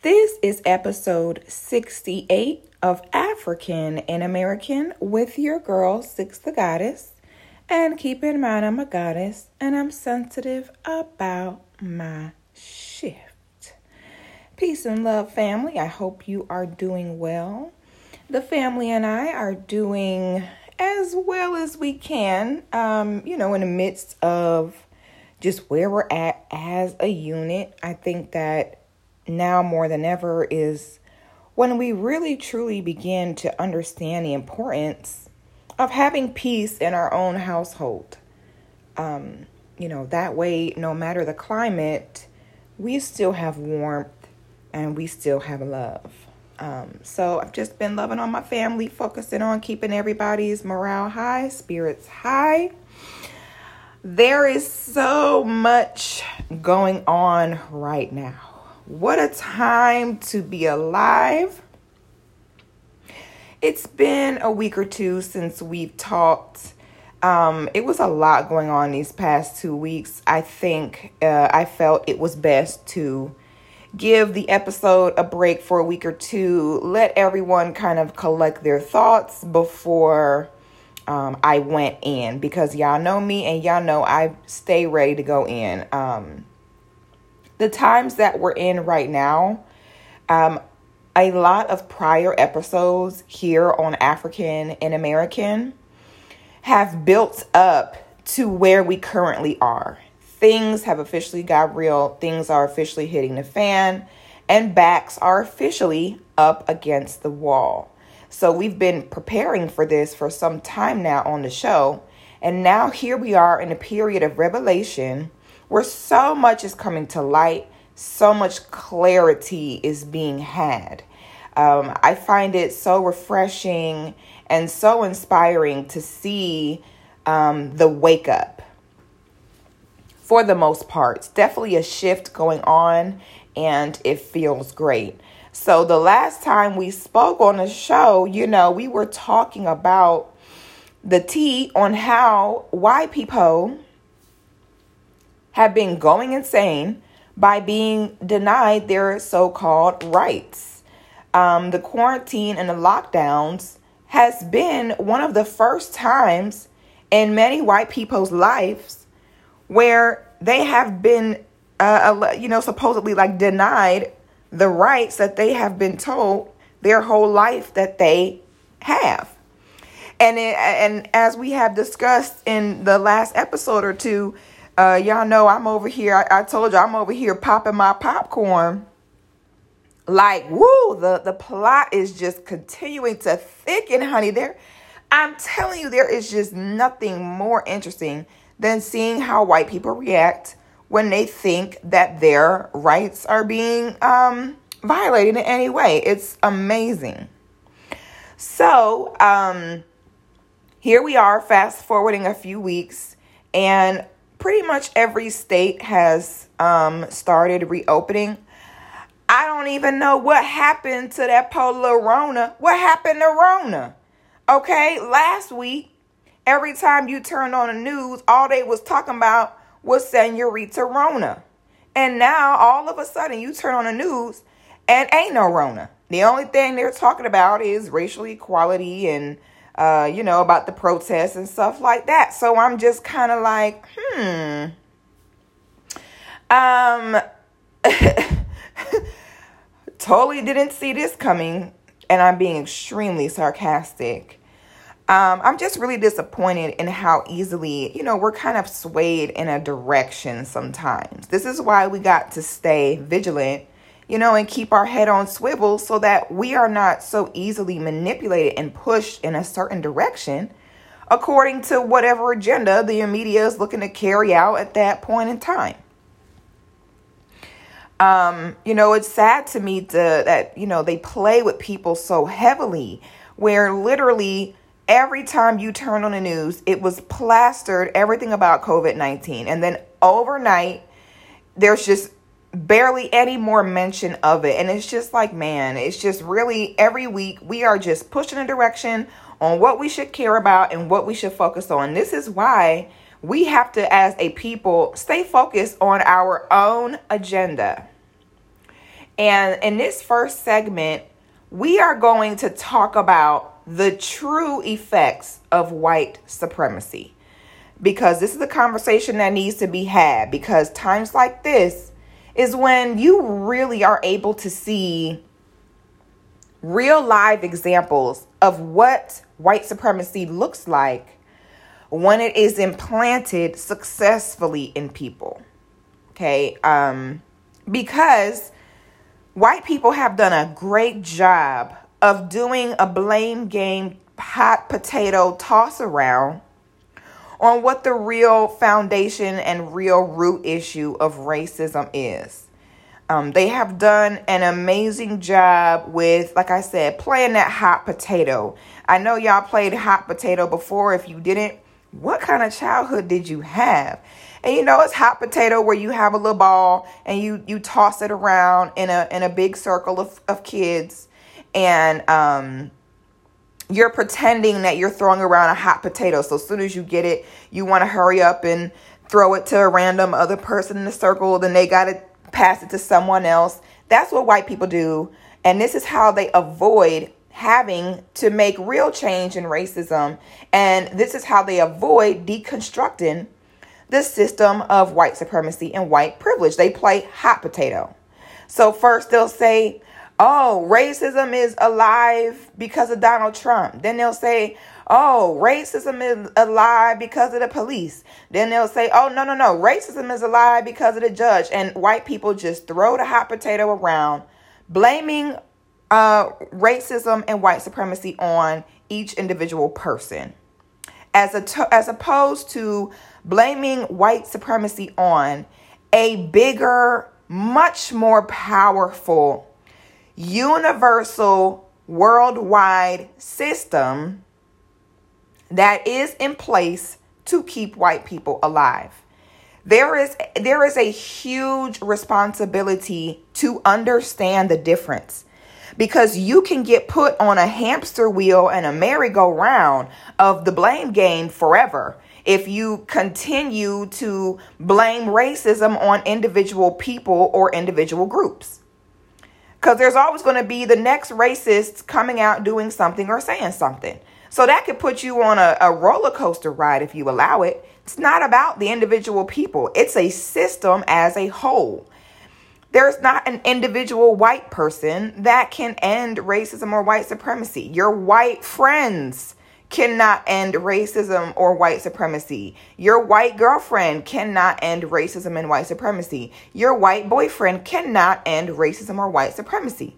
This is episode 68 of African and American with your girl, Six the Goddess. And keep in mind, I'm a goddess and I'm sensitive about my shift. Peace and love, family. I hope you are doing well. The family and I are doing as well as we can, in the midst of just where we're at as a unit. I think that now more than ever is when we really truly begin to understand the importance of having peace in our own household. That way, no matter the climate, we still have warmth and we still have love. So I've just been loving on my family, focusing on keeping everybody's morale high, spirits high. There is so much going on right now. What a time to be alive. It's been a week or two since we've talked. It was a lot going on these past 2 weeks. I think I felt it was best to give the episode a break for a week or two, let everyone kind of collect their thoughts before I went in, because y'all know me and y'all know I stay ready to go in. The times that we're in right now, a lot of prior episodes here on African and American have built up to where we currently are. Things have officially got real. Things are officially hitting the fan, and backs are officially up against the wall. So we've been preparing for this for some time now on the show. And now here we are in a period of revelation where so much is coming to light, so much clarity is being had. I find it so refreshing and so inspiring to see the wake up. For the most part, it's definitely a shift going on and it feels great. So the last time we spoke on the show, we were talking about the tea on how white people have been going insane by being denied their so-called rights. The quarantine and the lockdowns has been one of the first times in many white people's lives where they have been, supposedly denied the rights that they have been told their whole life that they have. And as we have discussed in the last episode or two, y'all know I'm over here. I told you I'm over here popping my popcorn. The plot is just continuing to thicken, honey. I'm telling you, there is just nothing more interesting than seeing how white people react when they think that their rights are being violated in any way. It's amazing. So here we are, fast forwarding a few weeks, and pretty much every state has started reopening. I don't even know what happened to that polar Rona. What happened to Rona? Okay, last week, every time you turned on the news, all they was talking about was Senorita Rona. And now, all of a sudden, you turn on the news and ain't no Rona. The only thing they're talking about is racial equality and, about the protests and stuff like that. So I'm just kind of like, totally didn't see this coming, and I'm being extremely sarcastic. I'm just really disappointed in how easily, we're kind of swayed in a direction sometimes. This is why we got to stay vigilant, and keep our head on swivel so that we are not so easily manipulated and pushed in a certain direction according to whatever agenda the media is looking to carry out at that point in time. It's sad to me that they play with people so heavily, where literally every time you turn on the news, it was plastered everything about COVID-19. And then overnight, there's just barely any more mention of it. And it's just like, man, it's just really every week we are just pushing a direction on what we should care about and what we should focus on. This is why we have to, as a people, stay focused on our own agenda. And in this first segment, we are going to talk about the true effects of white supremacy, because this is a conversation that needs to be had, because times like this is when you really are able to see real live examples of what white supremacy looks like when it is implanted successfully in people. Okay, because white people have done a great job of doing a blame game, hot potato toss around on what the real foundation and real root issue of racism is. They have done an amazing job with, like I said, playing that hot potato. I know y'all played hot potato before. If you didn't, what kind of childhood did you have? And it's hot potato where you have a little ball and you toss it around in a big circle of kids, and you're pretending that you're throwing around a hot potato. So as soon as you get it, you want to hurry up and throw it to a random other person in the circle. Then they got to pass it to someone else. That's what white people do. And this is how they avoid having to make real change in racism. And this is how they avoid deconstructing the system of white supremacy and white privilege. They play hot potato. So first they'll say, oh, racism is alive because of Donald Trump. Then they'll say, oh, racism is alive because of the police. Then they'll say, oh, no, racism is alive because of the judge. And white people just throw the hot potato around, blaming racism and white supremacy on each individual person, as opposed to blaming white supremacy on a bigger, much more powerful, universal, worldwide system that is in place to keep white people alive. There is a huge responsibility to understand the difference, because you can get put on a hamster wheel and a merry-go-round of the blame game forever if you continue to blame racism on individual people or individual groups. Because there's always going to be the next racist coming out doing something or saying something. So that could put you on a roller coaster ride if you allow it. It's not about the individual people. It's a system as a whole. There's not an individual white person that can end racism or white supremacy. Your white friends cannot end racism or white supremacy. Your white girlfriend cannot end racism and white supremacy. Your white boyfriend cannot end racism or white supremacy.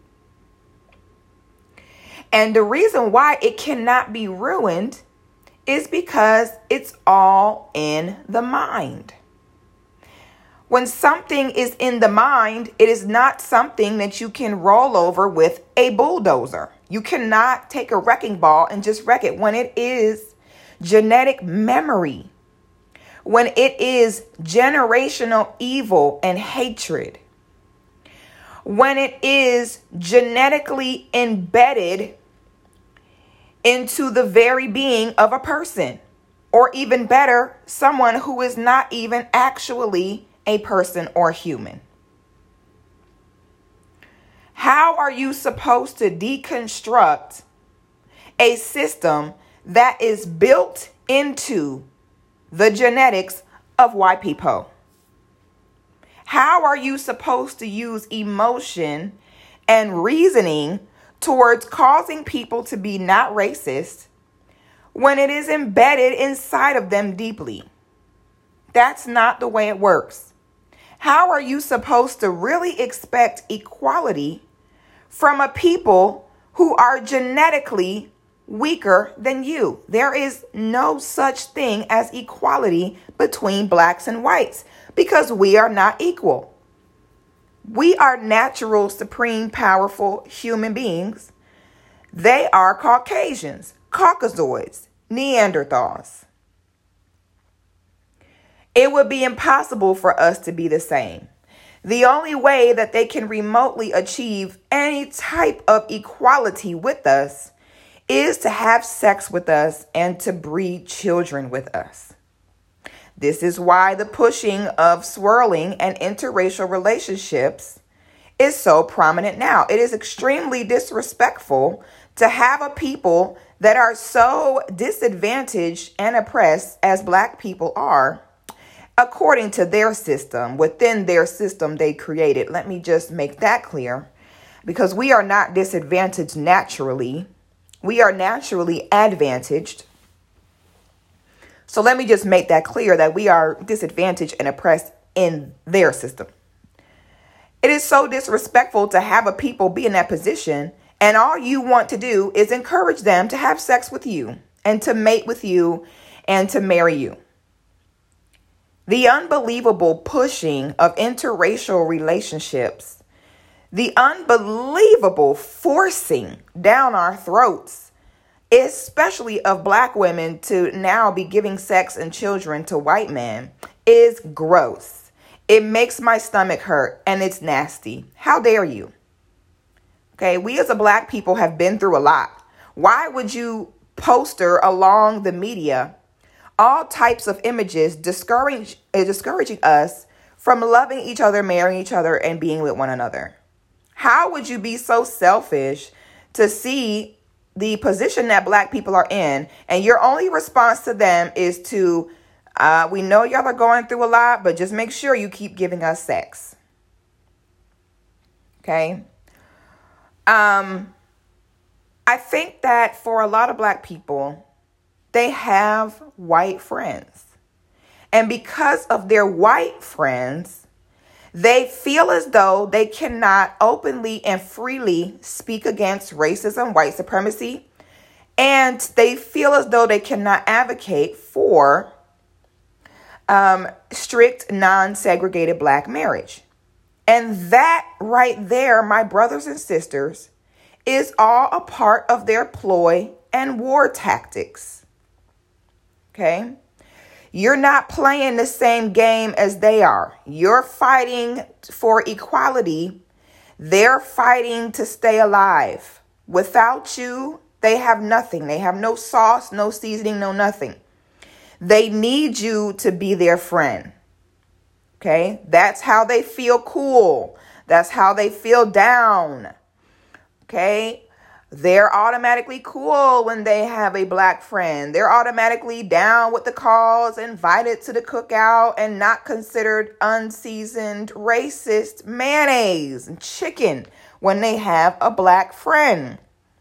And the reason why it cannot be ruined is because it's all in the mind. When something is in the mind, it is not something that you can roll over with a bulldozer. You cannot take a wrecking ball and just wreck it. When it is genetic memory, when it is generational evil and hatred, when it is genetically embedded into the very being of a person, or even better, someone who is not even actually a person or human. How are you supposed to deconstruct a system that is built into the genetics of white people? How are you supposed to use emotion and reasoning towards causing people to be not racist when it is embedded inside of them deeply? That's not the way it works. How are you supposed to really expect equality from a people who are genetically weaker than you? There is no such thing as equality between blacks and whites, because we are not equal. We are natural, supreme, powerful human beings. They are Caucasians, Caucasoids, Neanderthals. It would be impossible for us to be the same. The only way that they can remotely achieve any type of equality with us is to have sex with us and to breed children with us. This is why the pushing of swirling and interracial relationships is so prominent now. It is extremely disrespectful to have a people that are so disadvantaged and oppressed as Black people are, according to their system, within their system they created. Let me just make that clear, because we are not disadvantaged naturally. We are naturally advantaged. So let me just make that clear, that we are disadvantaged and oppressed in their system. It is so disrespectful to have a people be in that position, and all you want to do is encourage them to have sex with you and to mate with you and to marry you. The unbelievable pushing of interracial relationships, the unbelievable forcing down our throats, especially of Black women, to now be giving sex and children to white men, is gross. It makes my stomach hurt, and it's nasty. How dare you? Okay, we as a Black people have been through a lot. Why would you poster along the media all types of images discouraging us from loving each other, marrying each other, and being with one another? How would you be so selfish to see the position that Black people are in, and your only response to them is to, we know y'all are going through a lot, but just make sure you keep giving us sex. Okay? I think that for a lot of Black people, they have white friends. And because of their white friends, they feel as though they cannot openly and freely speak against racism, white supremacy, and they feel as though they cannot advocate for strict, non-segregated Black marriage. And that right there, my brothers and sisters, is all a part of their ploy and war tactics. Okay? You're not playing the same game as they are. You're fighting for equality. They're fighting to stay alive. Without you, they have nothing. They have no sauce, no seasoning, no nothing. They need you to be their friend. Okay? That's how they feel cool. That's how they feel down. Okay? They're automatically cool when they have a Black friend. They're automatically down with the cause, invited to the cookout, and not considered unseasoned racist mayonnaise and chicken when they have a Black friend.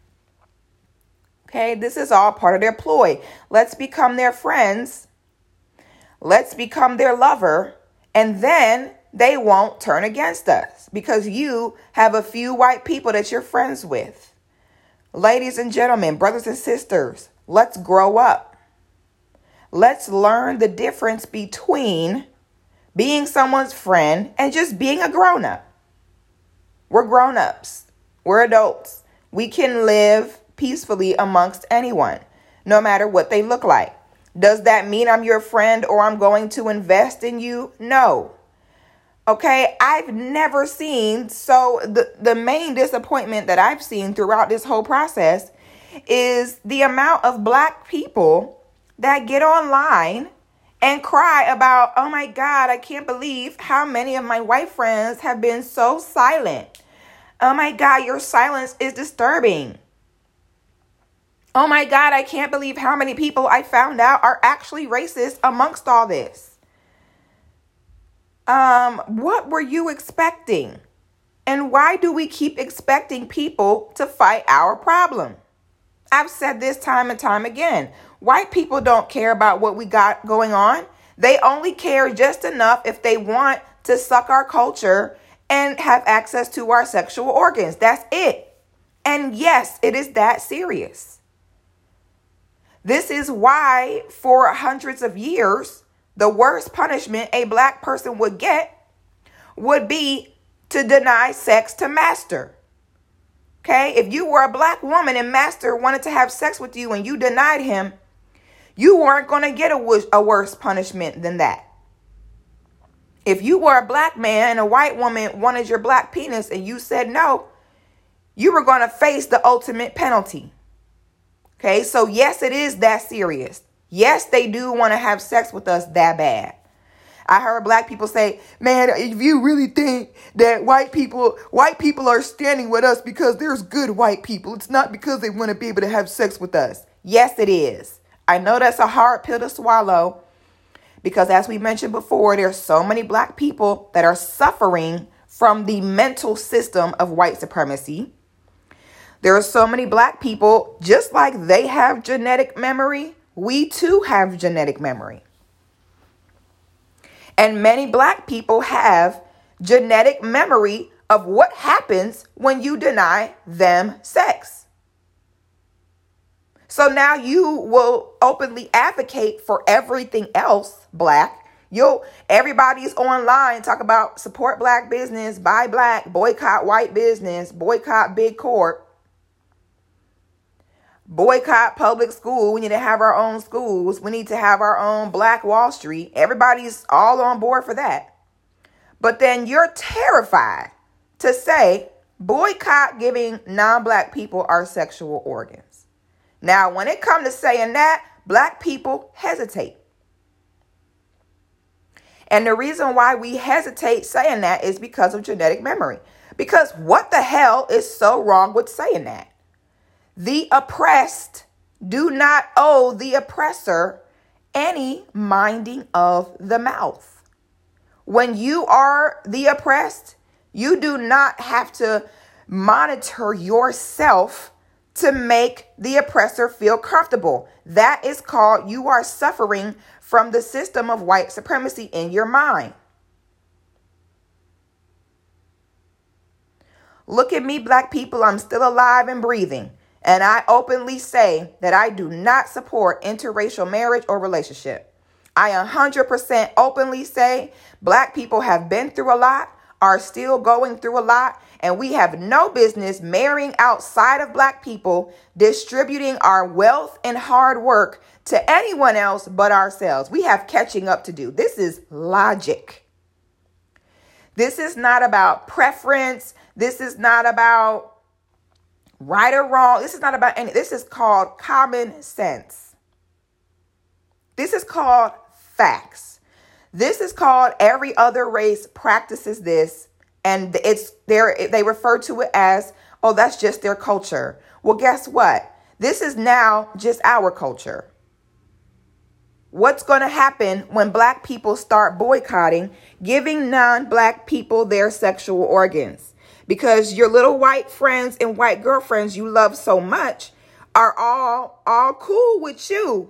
Okay, this is all part of their ploy. Let's become their friends. Let's become their lover. And then they won't turn against us because you have a few white people that you're friends with. Ladies and gentlemen, brothers and sisters, let's grow up. Let's learn the difference between being someone's friend and just being a grown-up. We're grown-ups. We're adults. We can live peacefully amongst anyone, no matter what they look like. Does that mean I'm your friend or I'm going to invest in you? No. Okay, I've never seen, so the main disappointment that I've seen throughout this whole process is the amount of Black people that get online and cry about, oh my God, I can't believe how many of my white friends have been so silent. Oh my God, your silence is disturbing. Oh my God, I can't believe how many people I found out are actually racist amongst all this. What were you expecting? And why do we keep expecting people to fight our problem? I've said this time and time again. White people don't care about what we got going on. They only care just enough if they want to suck our culture and have access to our sexual organs. That's it. And yes, it is that serious. This is why for hundreds of years, the worst punishment a Black person would get would be to deny sex to master. Okay? If you were a Black woman and master wanted to have sex with you and you denied him, you weren't going to get a worse punishment than that. If you were a Black man and a white woman wanted your Black penis and you said no, you were going to face the ultimate penalty. Okay? So yes, it is that serious. Yes, they do want to have sex with us that bad. I heard black people say, man, if you really think that white people are standing with us because there's good white people, it's not because they want to be able to have sex with us. Yes, it is. I know that's a hard pill to swallow because, as we mentioned before, there's so many black people that are suffering from the mental system of white supremacy. There are so many black people, just like they have genetic memory, we too have genetic memory. And many black people have genetic memory of what happens when you deny them sex. So now you will openly advocate for everything else black. Everybody's online talk about support black business, buy black, boycott white business, boycott big corp. Boycott public school. We need to have our own schools. We need to have our own Black Wall Street. Everybody's all on board for that. But then you're terrified to say boycott giving non-black people our sexual organs. Now, when it comes to saying that, black people hesitate. And the reason why we hesitate saying that is because of genetic memory. Because what the hell is so wrong with saying that? The oppressed do not owe the oppressor any minding of the mouth. When you are the oppressed, you do not have to monitor yourself to make the oppressor feel comfortable. That is called you are suffering from the system of white supremacy in your mind. Look at me, black people. I'm still alive and breathing. And I openly say that I do not support interracial marriage or relationship. I 100% openly say black people have been through a lot, are still going through a lot, and we have no business marrying outside of black people, distributing our wealth and hard work to anyone else but ourselves. We have catching up to do. This is logic. This is not about preference. This is not about right or wrong. This is not about any. This is called common sense. This is called facts. This is called every other race practices this, and they refer to it as, oh, that's just their culture. Well, guess what? This is now just our culture. What's going to happen when black people start boycotting giving non-black people their sexual organs? Because your little white friends and white girlfriends you love so much are all cool with you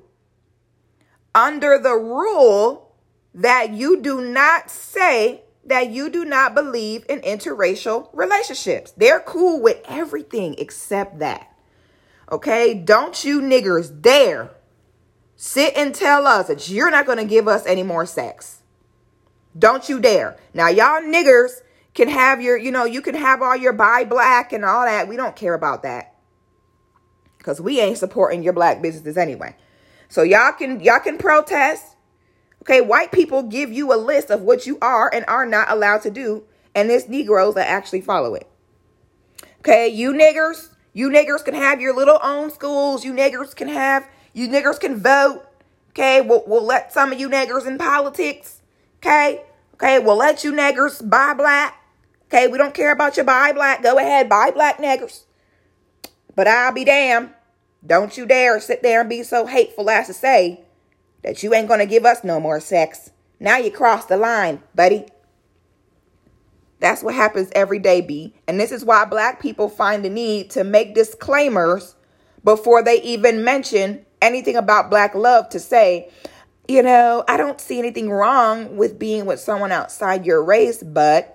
under the rule that you do not say that you do not believe in interracial relationships. They're cool with everything except that. Okay? Don't you niggers dare sit and tell us that you're not going to give us any more sex. Don't you dare. Now, y'all niggers can have you can have all your buy black and all that. We don't care about that because we ain't supporting your black businesses anyway. So y'all can protest. Okay, white people give you a list of what you are and are not allowed to do, and it's Negroes that actually follow it. Okay, you niggers can have your little own schools. You niggers can vote. Okay, we'll let some of you niggers in politics. Okay, we'll let you niggers buy black. Okay, we don't care about your buy black. Go ahead, buy black niggers. But I'll be damned. Don't you dare sit there and be so hateful as to say that you ain't going to give us no more sex. Now you crossed the line, buddy. That's what happens every day, B. And this is why black people find the need to make disclaimers before they even mention anything about black love to say, I don't see anything wrong with being with someone outside your race, but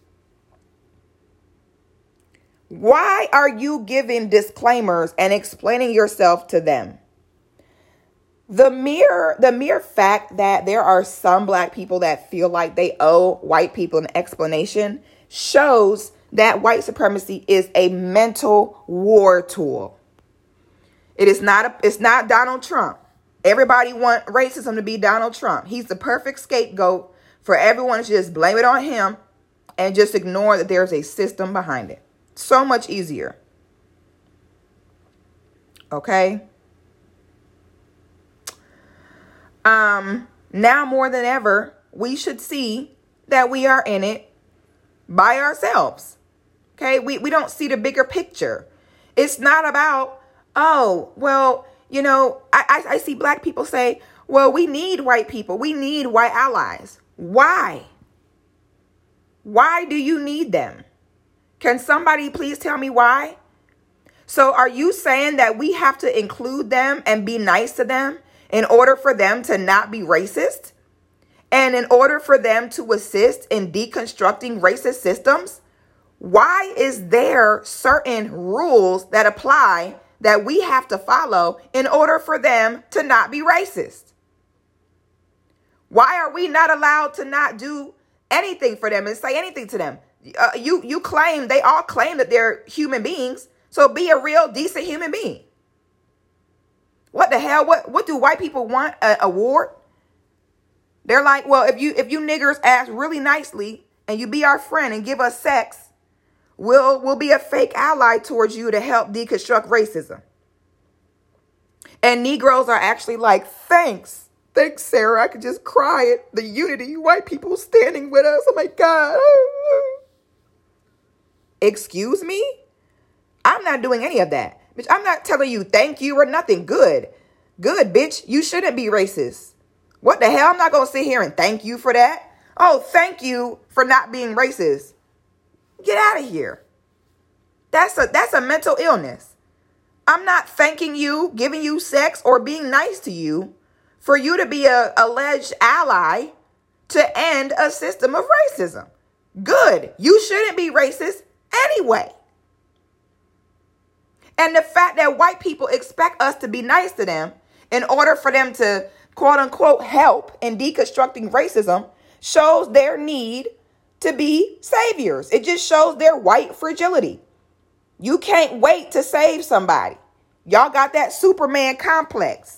why are you giving disclaimers and explaining yourself to them? The mere fact that there are some black people that feel like they owe white people an explanation shows that white supremacy is a mental war tool. It's not Donald Trump. Everybody want racism to be Donald Trump. He's the perfect scapegoat for everyone to just blame it on him and just ignore that there's a system behind it. So much easier. Okay? Now more than ever, we should see that we are in it by ourselves. Okay, we don't see the bigger picture. It's not about, oh, well, I see black people say, well, we need white people. We need white allies. Why? Why do you need them? Can somebody please tell me why? So are you saying that we have to include them and be nice to them in order for them to not be racist? And in order for them to assist in deconstructing racist systems? Why is there certain rules that apply that we have to follow in order for them to not be racist? Why are we not allowed to not do anything for them and say anything to them? They all claim that they're human beings. So be a real decent human being. What the hell? What do white people want? An award? They're like, well, if you niggers ask really nicely and you be our friend and give us sex, we'll be a fake ally towards you to help deconstruct racism. And Negroes are actually like, thanks, Sarah. I could just cry at the unity. White people standing with us. Oh my God. Excuse me? I'm not doing any of that. Bitch, I'm not telling you thank you or nothing. Good, bitch. You shouldn't be racist. What the hell? I'm not going to sit here and thank you for that. Oh, thank you for not being racist. Get out of here. That's a mental illness. I'm not thanking you, giving you sex, or being nice to you for you to be a alleged ally to end a system of racism. Good. You shouldn't be racist anyway. And the fact that white people expect us to be nice to them in order for them to, quote unquote, help in deconstructing racism shows their need to be saviors. It just shows their white fragility. You can't wait to save somebody. Y'all got that Superman complex.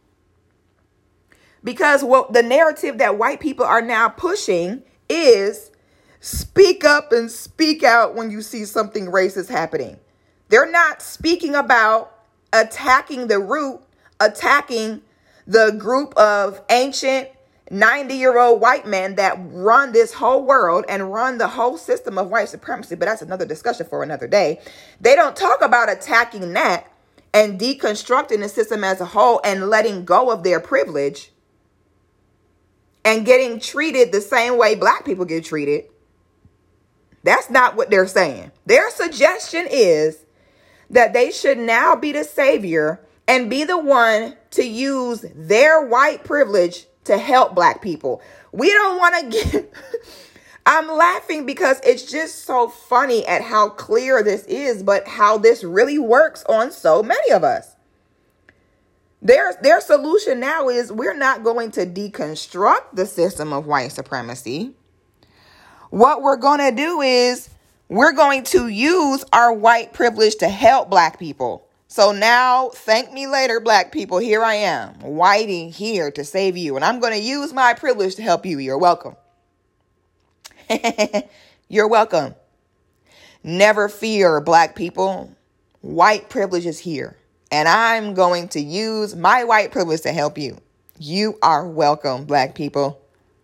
Because the narrative that white people are now pushing is speak up and speak out when you see something racist happening. They're not speaking about attacking the root, attacking the group of ancient 90-year-old white men that run this whole world and run the whole system of white supremacy. But that's another discussion for another day. They don't talk about attacking that and deconstructing the system as a whole and letting go of their privilege and getting treated the same way black people get treated. That's not what they're saying. Their suggestion is that they should now be the savior and be the one to use their white privilege to help black people. We don't want to get... I'm laughing because it's just so funny at how clear this is, but how this really works on so many of us. Their solution now is we're not going to deconstruct the system of white supremacy. What we're going to do is we're going to use our white privilege to help black people. So now, thank me later, black people. Here I am, whitey, here to save you. And I'm going to use my privilege to help you. You're welcome. You're welcome. Never fear, black people. White privilege is here. And I'm going to use my white privilege to help you. You are welcome, black people.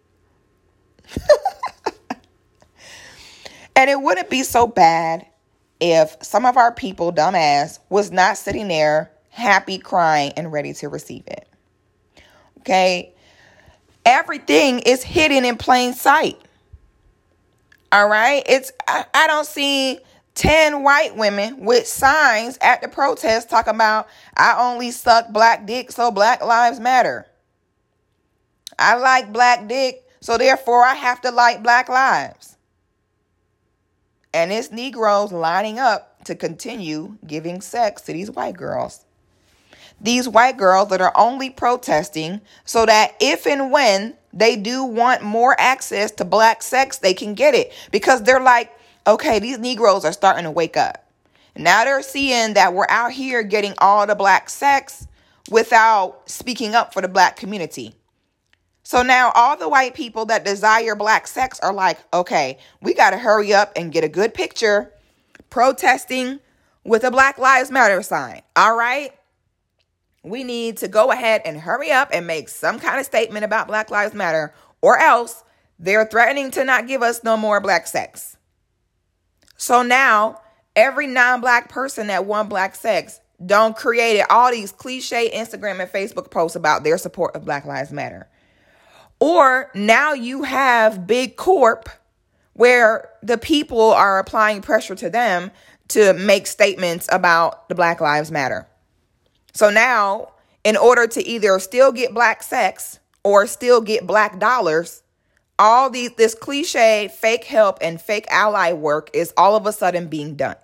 And it wouldn't be so bad if some of our people, dumbass, was not sitting there happy, crying, and ready to receive it. Okay? Everything is hidden in plain sight. All right? I don't see 10 white women with signs at the protest talking about, I only suck black dick, so Black Lives Matter. I like black dick, so therefore I have to like Black lives. And it's Negroes lining up to continue giving sex to these white girls. These white girls that are only protesting so that if and when they do want more access to black sex, they can get it. Because they're like, okay, these Negroes are starting to wake up. Now they're seeing that we're out here getting all the black sex without speaking up for the black community. So now all the white people that desire black sex are like, okay, we got to hurry up and get a good picture protesting with a Black Lives Matter sign. All right. We need to go ahead and hurry up and make some kind of statement about Black Lives Matter, or else they're threatening to not give us no more black sex. So now every non-black person that want black sex don't create all these cliche Instagram and Facebook posts about their support of Black Lives Matter. Or now you have big corp where the people are applying pressure to them to make statements about the Black Lives Matter. So now, in order to either still get black sex or still get black dollars, all this cliche fake help and fake ally work is all of a sudden being done.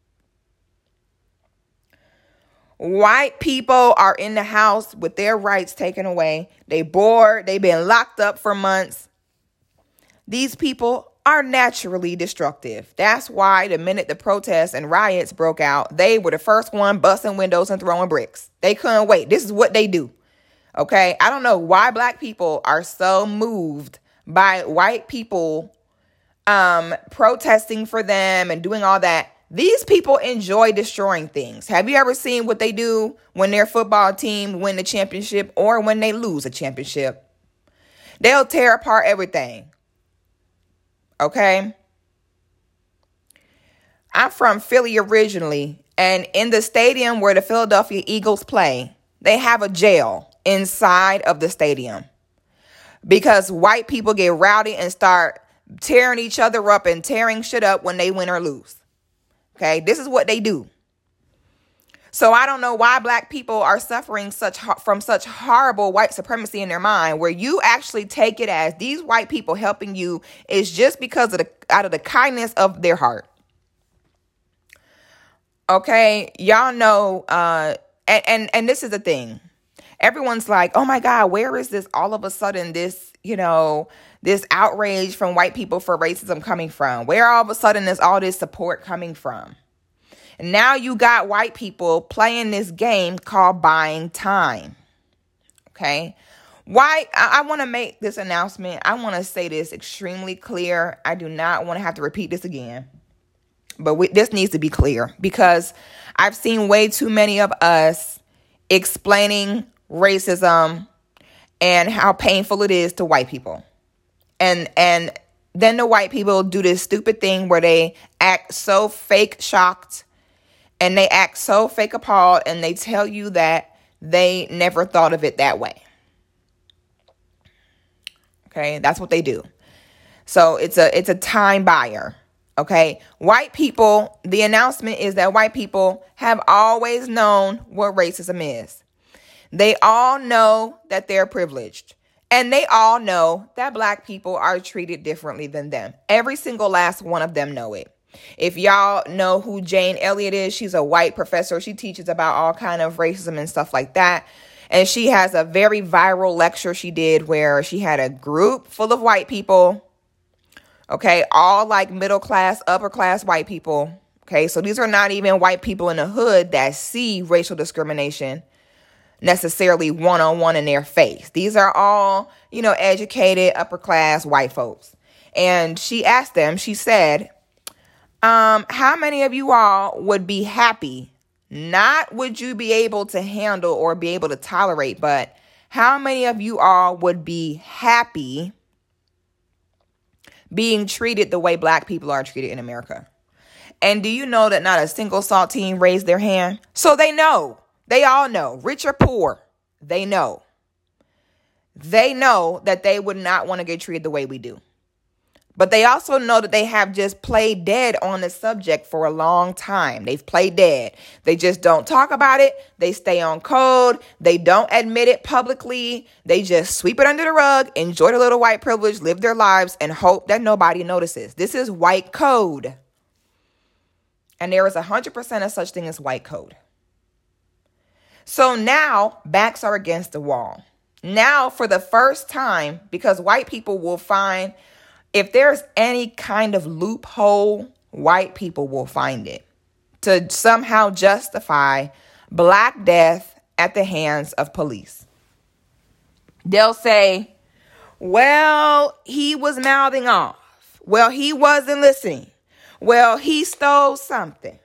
White people are in the house with their rights taken away. They bored. They've been locked up for months. These people are naturally destructive. That's why the minute the protests and riots broke out, they were the first one busting windows and throwing bricks. They couldn't wait. This is what they do. Okay? I don't know why black people are so moved by white people protesting for them and doing all that. These people enjoy destroying things. Have you ever seen what they do when their football team win the championship or when they lose a championship? They'll tear apart everything. Okay? I'm from Philly originally, and in the stadium where the Philadelphia Eagles play, they have a jail inside of the stadium because white people get rowdy and start tearing each other up and tearing shit up when they win or lose. Okay, this is what they do. So I don't know why black people are suffering from such horrible white supremacy in their mind, where you actually take it as these white people helping you is just because of out of the kindness of their heart. Okay, y'all know, and this is the thing. Everyone's like, oh my God, where is this all of a sudden this outrage from white people for racism coming from? Where all of a sudden is all this support coming from? And now you got white people playing this game called buying time. Okay? Why? I want to make this announcement. I want to say this extremely clear. I do not want to have to repeat this again. But this needs to be clear because I've seen way too many of us explaining racism and how painful it is to white people. And then the white people do this stupid thing where they act so fake shocked and they act so fake appalled and they tell you that they never thought of it that way. Okay, that's what they do. So it's a time buyer. Okay, white people, the announcement is that white people have always known what racism is. They all know that they're privileged. And they all know that black people are treated differently than them. Every single last one of them know it. If y'all know who Jane Elliott is, she's a white professor. She teaches about all kind of racism and stuff like that. And she has a very viral lecture she did where she had a group full of white people. Okay, all like middle class, upper class white people. Okay, so these are not even white people in the hood that see racial discrimination necessarily one-on-one in their face. These are all, educated, upper class white folks. And she asked them, she said, how many of you all would be happy? Not would you be able to handle or be able to tolerate, but how many of you all would be happy being treated the way black people are treated in America? And do you know that not a single saltine raised their hand? So they know. They all know, rich or poor, they know. They know that they would not want to get treated the way we do. But they also know that they have just played dead on the subject for a long time. They've played dead. They just don't talk about it. They stay on code. They don't admit it publicly. They just sweep it under the rug, enjoy the little white privilege, live their lives, and hope that nobody notices. This is white code. And there is 100% of such thing as white code. So now backs are against the wall. Now for the first time, because white people will find, if there's any kind of loophole, white people will find it to somehow justify black death at the hands of police. They'll say, well, he was mouthing off. Well, he wasn't listening. Well, he stole something.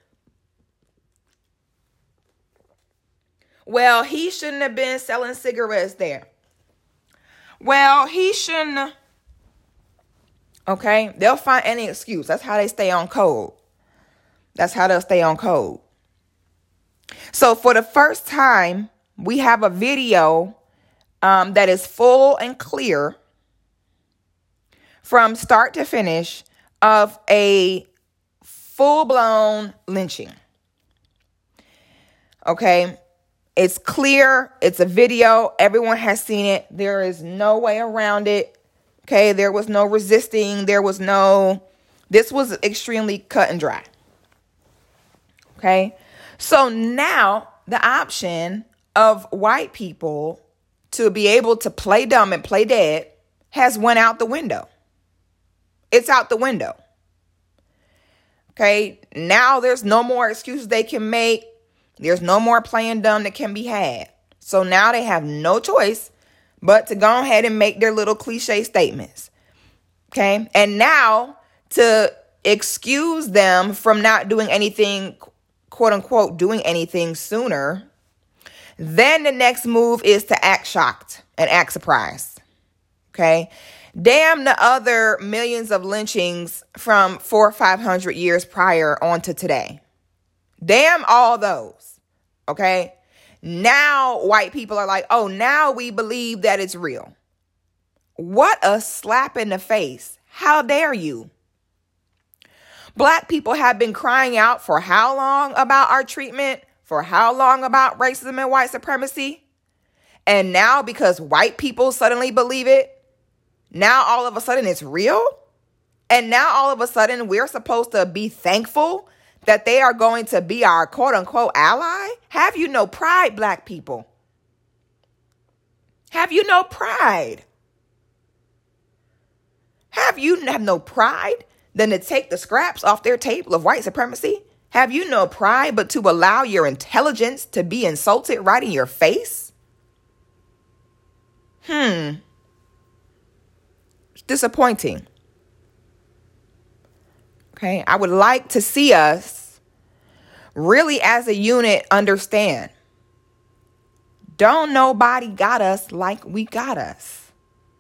Well, he shouldn't have been selling cigarettes there. Well, he shouldn't have. Okay? They'll find any excuse. That's how they stay on code. That's how they'll stay on code. So for the first time, we have a video that is full and clear from start to finish of a full-blown lynching. Okay? It's clear. It's a video. Everyone has seen it. There is no way around it. Okay? There was no resisting. This was extremely cut and dry. Okay? So now the option of white people to be able to play dumb and play dead has went out the window. It's out the window. Okay? Now there's no more excuses they can make. There's no more playing dumb that can be had. So now they have no choice but to go ahead and make their little cliche statements. Okay? And now to excuse them from not doing anything, quote unquote, doing anything sooner, then the next move is to act shocked and act surprised. Okay? Damn the other millions of lynchings from 400 or 500 years prior on to today. Damn all those. Okay? Now white people are like, oh, now we believe that it's real. What a slap in the face. How dare you? Black people have been crying out for how long about our treatment? For how long about racism and white supremacy? And now because white people suddenly believe it, now all of a sudden it's real? And now all of a sudden we're supposed to be thankful that they are going to be our quote unquote ally? Have you no pride, black people? Have you no pride? Have you have no pride than to take the scraps off their table of white supremacy? Have you no pride but to allow your intelligence to be insulted right in your face? It's disappointing. Okay, I would like to see us really as a unit understand. Don't nobody got us like we got us.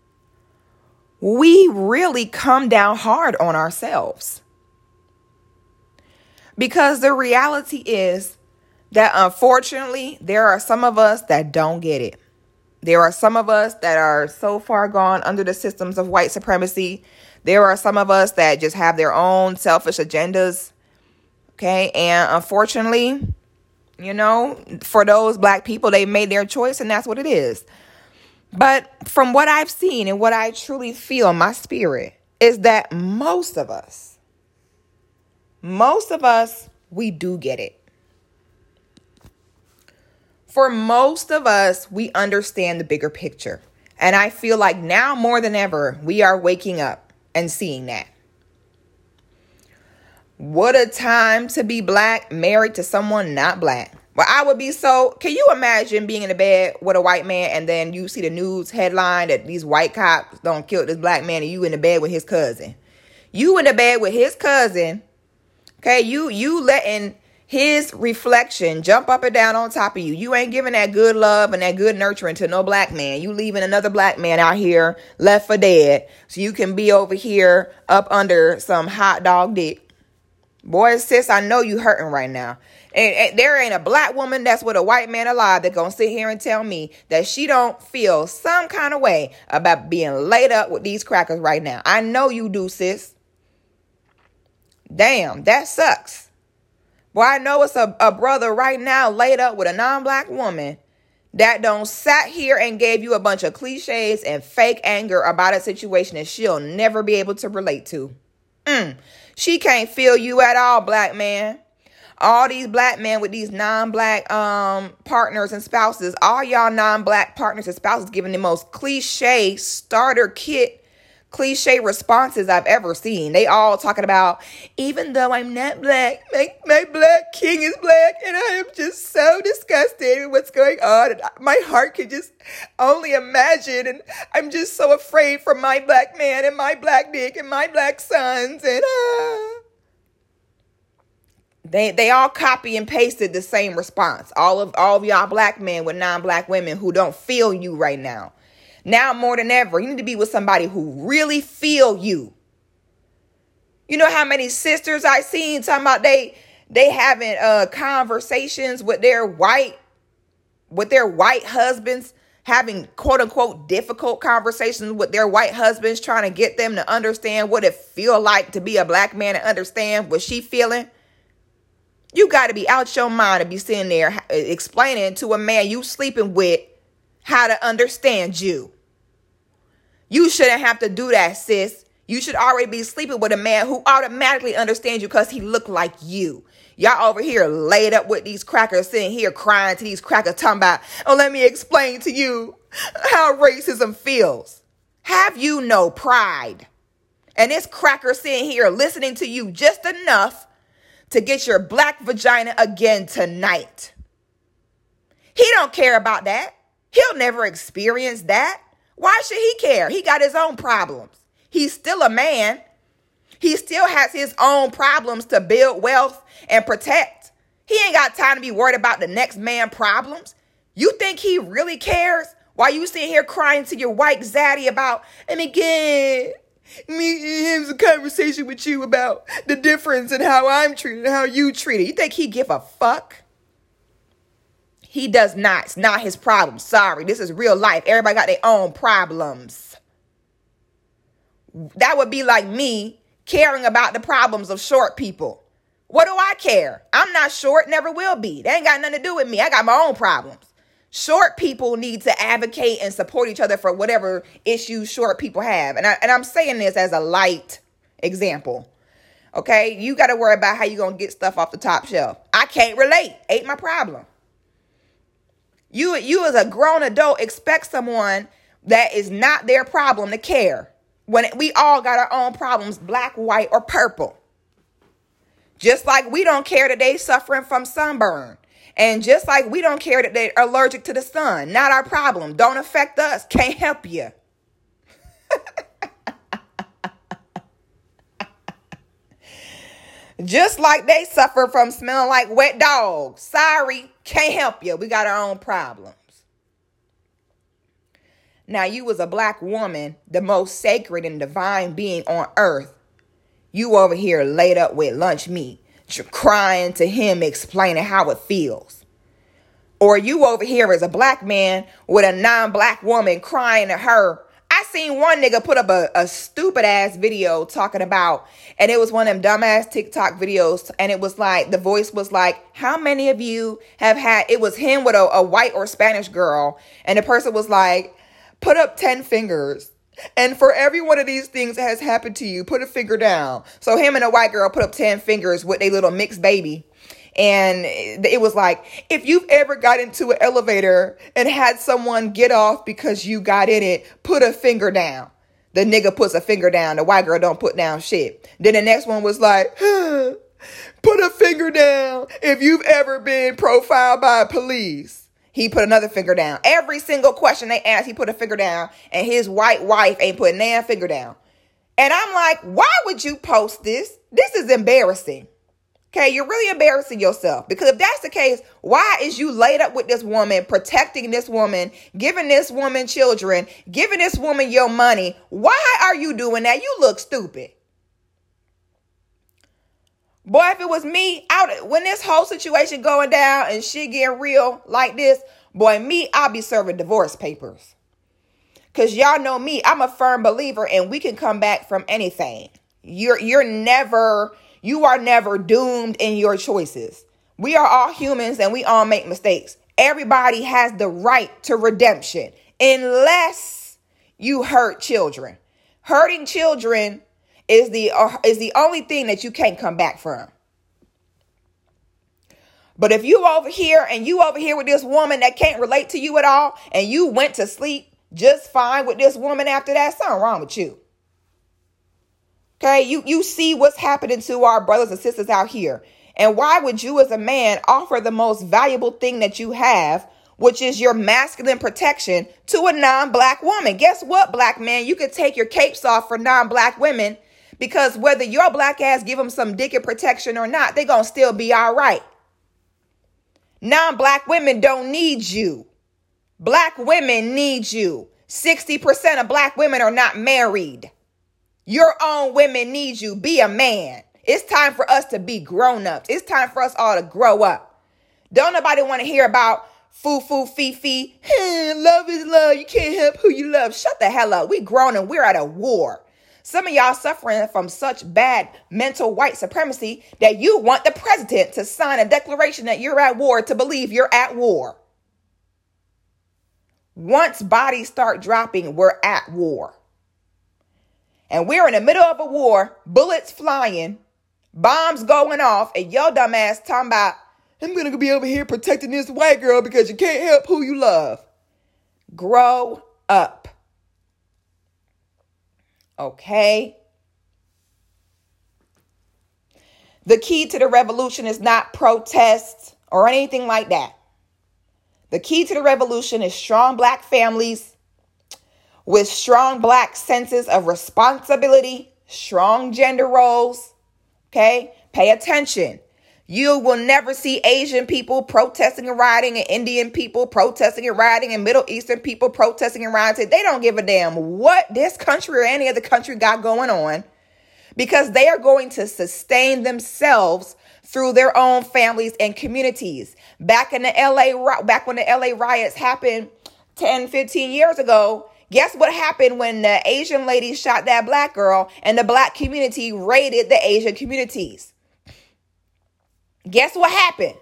We really come down hard on ourselves. Because the reality is that unfortunately, there are some of us that don't get it. There are some of us that are so far gone under the systems of white supremacy. There are some of us that just have their own selfish agendas. Okay. And unfortunately, for those black people, they made their choice and that's what it is. But from what I've seen and what I truly feel in my spirit is that most of us, we do get it. For most of us, we understand the bigger picture. And I feel like now more than ever, we are waking up and seeing that. What a time to be black, married to someone not black. Well, I would be can you imagine being in the bed with a white man and then you see the news headline that these white cops don't kill this black man and you in the bed with his cousin. You in the bed with his cousin. Okay, you letting his reflection jump up and down on top of you. You ain't giving that good love and that good nurturing to no black man. You leaving another black man out here left for dead so you can be over here up under some hot dog dick. Boy, sis, I know you hurting right now. And there ain't a black woman that's with a white man alive that gonna sit here and tell me that she don't feel some kind of way about being laid up with these crackers right now. I know you do, sis. Damn, that sucks. Boy, I know it's a brother right now laid up with a non-black woman that don't sat here and gave you a bunch of cliches and fake anger about a situation that she'll never be able to relate to. She can't feel you at all, black man. All these black men with these non-black partners and spouses, all y'all non-black partners and spouses giving the most cliche starter kit cliche responses I've ever seen. They all talking about, even though I'm not black, my black king is black, and I am just so disgusted with what's going on. And my heart can just only imagine, and I'm just so afraid for my black man and my black dick and my black sons. And they all copy and pasted the same response. All of y'all black men with non-black women who don't feel you right now. Now more than ever, you need to be with somebody who really feel you. You know how many sisters I seen talking about they having conversations with their white husbands, having quote unquote difficult conversations with their white husbands, trying to get them to understand what it feel like to be a black man and understand what she feeling. You got to be out your mind to be sitting there explaining to a man you sleeping with how to understand you. You shouldn't have to do that, sis. You should already be sleeping with a man who automatically understands you because he look like you. Y'all over here laid up with these crackers, sitting here crying to these crackers, talking about, oh, let me explain to you how racism feels. Have you no pride? And this cracker sitting here listening to you just enough to get your black vagina again tonight. He don't care about that. He'll never experience that. Why should he care? He got his own problems. He's still a man. He still has his own problems to build wealth and protect. He ain't got time to be worried about the next man's problems. You think he really cares? While you sitting here crying to your white zaddy about, and again, me and him's a conversation with you about the difference in how I'm treated and how you treated. You think he give a fuck? He does not. It's not his problem. Sorry, this is real life. Everybody got their own problems. That would be like me caring about the problems of short people. What do I care? I'm not short, never will be. That ain't got nothing to do with me. I got my own problems. Short people need to advocate and support each other for whatever issues short people have. And I'm saying this as a light example. Okay? You got to worry about how you going to get stuff off the top shelf. I can't relate. Ain't my problem. You as a grown adult expect someone that is not their problem to care. When we all got our own problems, black, white, or purple. Just like we don't care that they suffering from sunburn. And just like we don't care that they're allergic to the sun. Not our problem. Don't affect us. Can't help you. Just like they suffer from smelling like wet dogs. Sorry. Can't help you. We got our own problems. Now, you was a black woman, the most sacred and divine being on earth. You over here laid up with lunch meat, crying to him, explaining how it feels. Or you over here as a black man with a non-black woman crying to her. I seen one nigga put up a stupid ass video talking about, and it was one of them dumbass TikTok videos. And it was like, the voice was like, how many of you have had, it was him with a white or Spanish girl. And the person was like, put up 10 fingers. And for every one of these things that has happened to you, put a finger down. So him and a white girl put up 10 fingers with a little mixed baby. And it was like, if you've ever got into an elevator and had someone get off because you got in it, put a finger down. The nigga puts a finger down. The white girl don't put down shit. Then the next one was like, put a finger down if you've ever been profiled by police. He put another finger down. Every single question they asked, he put a finger down. And his white wife ain't putting damn finger down. And I'm like, why would you post this? This is embarrassing. Okay, you're really embarrassing yourself. Because if that's the case, why is you laid up with this woman, protecting this woman, giving this woman children, giving this woman your money? Why are you doing that? You look stupid. Boy, if it was me, when this whole situation going down and shit getting real like this, boy, I'll be serving divorce papers. Because y'all know me, I'm a firm believer and we can come back from anything. You are never doomed in your choices. We are all humans and we all make mistakes. Everybody has the right to redemption unless you hurt children. Hurting children is the only thing that you can't come back from. But if you over here with this woman that can't relate to you at all, and you went to sleep just fine with this woman after that, something wrong with you. Okay, you see what's happening to our brothers and sisters out here. And why would you as a man offer the most valuable thing that you have, which is your masculine protection, to a non-black woman? Guess what, black man? You could take your capes off for non-black women. Because whether your black ass give them some dick and protection or not, they gonna still be all right. Non-black women don't need you. Black women need you. 60% of black women are not married. Your own women need you. Be a man. It's time for us to be grown-ups. It's time for us all to grow up. Don't nobody want to hear about foo-foo, fee-fee. Love is love. You can't help who you love. Shut the hell up. We grown and we're at a war. Some of y'all suffering from such bad mental white supremacy that you want the president to sign a declaration that you're at war to believe you're at war. Once bodies start dropping, we're at war. And we're in the middle of a war, bullets flying, bombs going off, and your dumb ass talking about, I'm going to be over here protecting this white girl because you can't help who you love. Grow up. Okay? The key to the revolution is not protests or anything like that. The key to the revolution is strong black families with strong black senses of responsibility, strong gender roles. Okay? Pay attention. You will never see Asian people protesting and rioting, and Indian people protesting and rioting, and Middle Eastern people protesting and rioting. They don't give a damn what this country or any other country got going on, because they are going to sustain themselves through their own families and communities. Back when the LA riots happened 10, 15 years ago, guess what happened when the Asian lady shot that black girl and the black community raided the Asian communities? Guess what happened?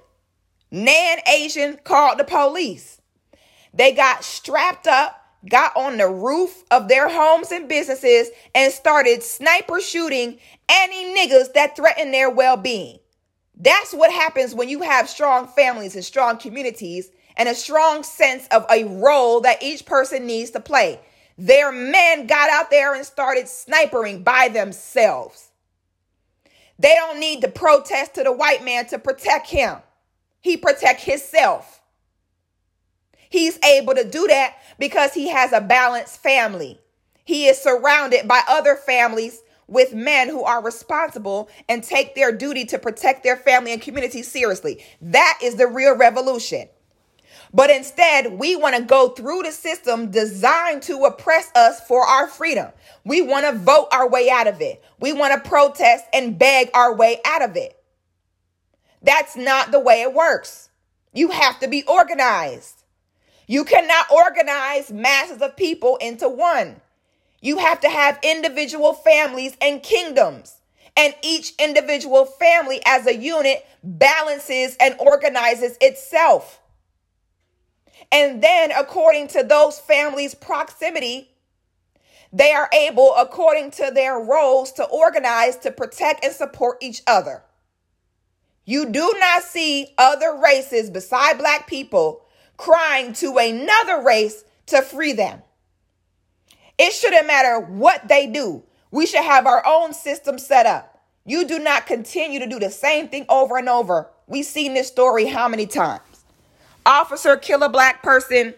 Asian called the police. They got strapped up, got on the roof of their homes and businesses, and started sniper shooting any niggas that threaten their well-being. That's what happens when you have strong families and strong communities and a strong sense of a role that each person needs to play. Their men got out there and started snipering by themselves. They don't need to protest to the white man to protect him. He protect himself. He's able to do that because he has a balanced family. He is surrounded by other families with men who are responsible and take their duty to protect their family and community seriously. That is the real revolution. But instead, we want to go through the system designed to oppress us for our freedom. We want to vote our way out of it. We want to protest and beg our way out of it. That's not the way it works. You have to be organized. You cannot organize masses of people into one. You have to have individual families and kingdoms. And each individual family as a unit balances and organizes itself. And then according to those families' proximity, they are able, according to their roles, to organize, to protect and support each other. You do not see other races beside black people crying to another race to free them. It shouldn't matter what they do. We should have our own system set up. You do not continue to do the same thing over and over. We've seen this story how many times? Officer kill a black person.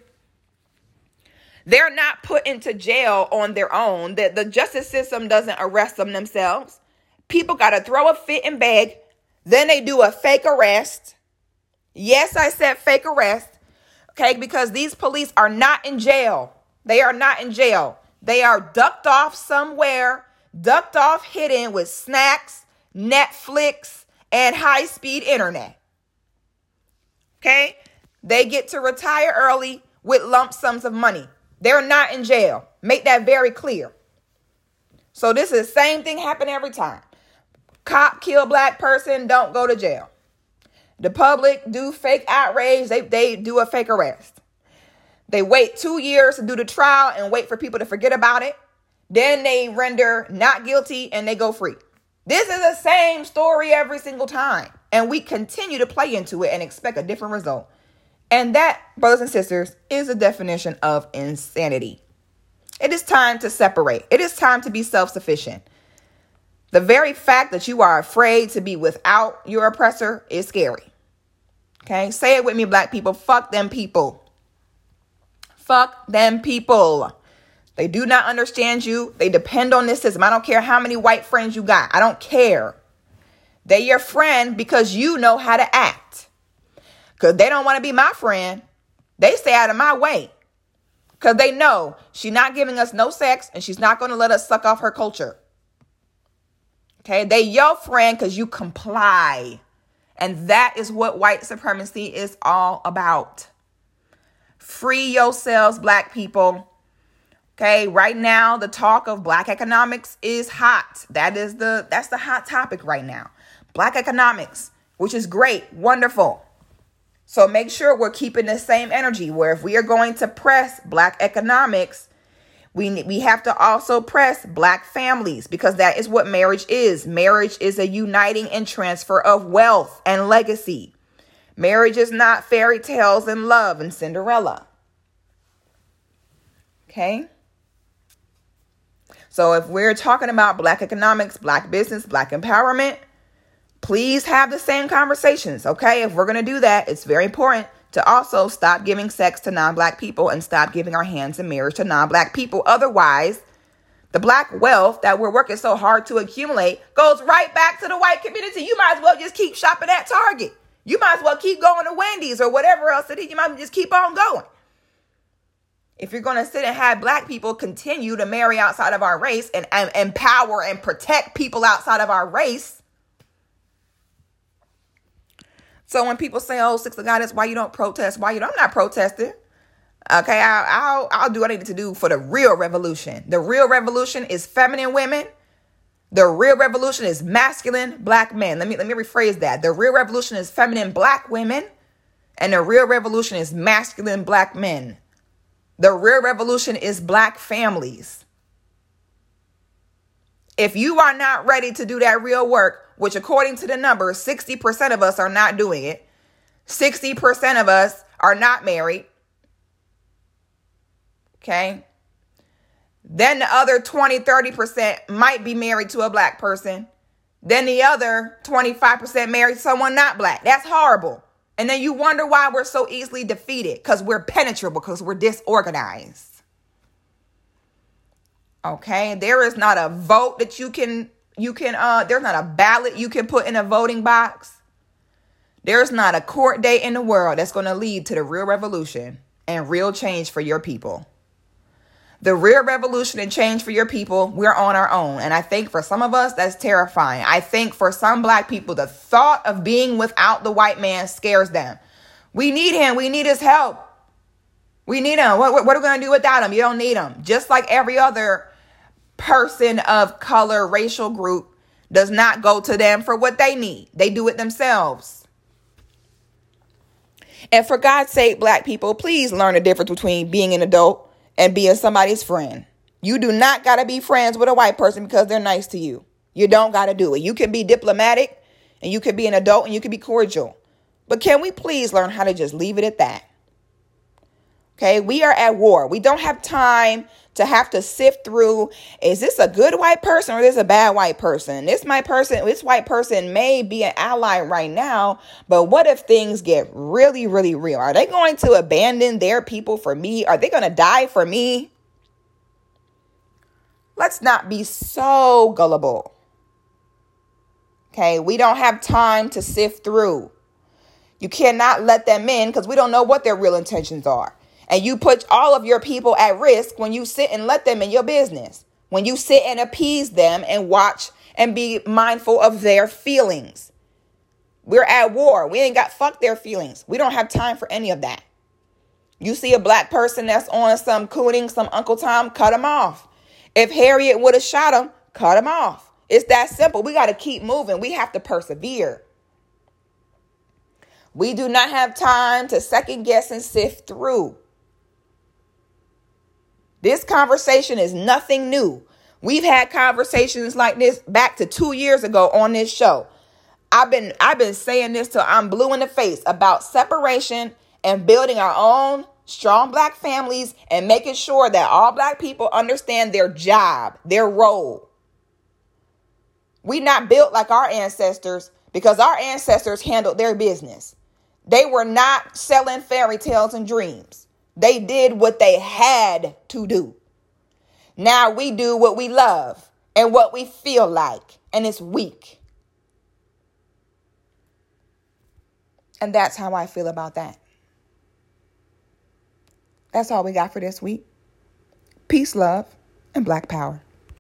They're not put into jail on their own. The justice system doesn't arrest them themselves. People got to throw a fit and beg. Then they do a fake arrest. Yes, I said fake arrest. Okay, because these police are not in jail. They are not in jail. They are ducked off somewhere, ducked off hidden with snacks, Netflix, and high-speed internet. Okay? They get to retire early with lump sums of money. They're not in jail. Make that very clear. So this is the same thing happen every time. Cop kill black person, don't go to jail. The public do fake outrage. They do a fake arrest. They wait 2 years to do the trial and wait for people to forget about it. Then they render not guilty and they go free. This is the same story every single time. And we continue to play into it and expect a different result. And that, brothers and sisters, is the definition of insanity. It is time to separate. It is time to be self-sufficient. The very fact that you are afraid to be without your oppressor is scary. Okay? Say it with me, black people. Fuck them people. Fuck them people. They do not understand you. They depend on this system. I don't care how many white friends you got. I don't care. They're your friend because you know how to act. Because they don't want to be my friend. They stay out of my way. Because they know she's not giving us no sex and she's not going to let us suck off her culture. Okay, they your friend because you comply. And that is what white supremacy is all about. Free yourselves, Black people. Okay, right now the talk of Black economics is hot. That's the hot topic right now. Black economics, which is great, wonderful. So make sure we're keeping the same energy where if we are going to press Black economics, we have to also press Black families, because that is what marriage is. Marriage is a uniting and transfer of wealth and legacy. Marriage is not fairy tales and love and Cinderella. Okay? So if we're talking about Black economics, Black business, Black empowerment, please have the same conversations, okay? If we're going to do that, it's very important to also stop giving sex to non-Black people and stop giving our hands in marriage to non-Black people. Otherwise, the Black wealth that we're working so hard to accumulate goes right back to the white community. You might as well just keep shopping at Target. You might as well keep going to Wendy's or whatever else it is. You might just keep on going. If you're going to sit and have Black people continue to marry outside of our race and empower and protect people outside of our race. So when people say, oh, Six of God, that's why you don't protest. I'm not protesting. Okay, I'll do what I need to do for the real revolution. The real revolution is feminine women. The real revolution is masculine Black men. Let me rephrase that. The real revolution is feminine Black women. And the real revolution is masculine Black men. The real revolution is Black families. If you are not ready to do that real work, which according to the numbers, 60% of us are not doing it. 60% of us are not married. Okay. Then the other 20-30% might be married to a Black person. Then the other 25% married to someone not Black. That's horrible. And then you wonder why we're so easily defeated, because we're penetrable, because we're disorganized. Okay, there is not a vote that you can there's not a ballot you can put in a voting box. There's not a court date in the world that's going to lead to the real revolution and real change for your people. The real revolution and change for your people, we're on our own. And I think for some of us, that's terrifying. I think for some Black people, the thought of being without the white man scares them. We need him. We need his help. We need him. What are we going to do without him? You don't need him. Just like every other person of color, racial group does not go to them for what they need. They do it themselves. And for God's sake, Black people, please learn the difference between being an adult and being somebody's friend. You do not got to be friends with a white person because they're nice to you. You don't got to do it. You can be diplomatic and you can be an adult and you can be cordial. But can we please learn how to just leave it at that? Okay, we are at war. We don't have time to have to sift through, is this a good white person or is this a bad white person? This white person may be an ally right now, but what if things get really, really real? Are they going to abandon their people for me? Are they going to die for me? Let's not be so gullible. Okay, we don't have time to sift through. You cannot let them in because we don't know what their real intentions are. And you put all of your people at risk when you sit and let them in your business. When you sit and appease them and watch and be mindful of their feelings. We're at war. We ain't got fuck their feelings. We don't have time for any of that. You see a Black person that's on some cooning, some Uncle Tom, cut him off. If Harriet would have shot him, cut him off. It's that simple. We got to keep moving. We have to persevere. We do not have time to second guess and sift through. This conversation is nothing new. We've had conversations like this back to 2 years ago on this show. I've been saying this till I'm blue in the face about separation and building our own strong Black families and making sure that all Black people understand their job, their role. We not built like our ancestors because our ancestors handled their business. They were not selling fairy tales and dreams. They did what they had to do. Now we do what we love and what we feel like, and it's weak. And that's how I feel about that. That's all we got for this week. Peace, love, and Black power.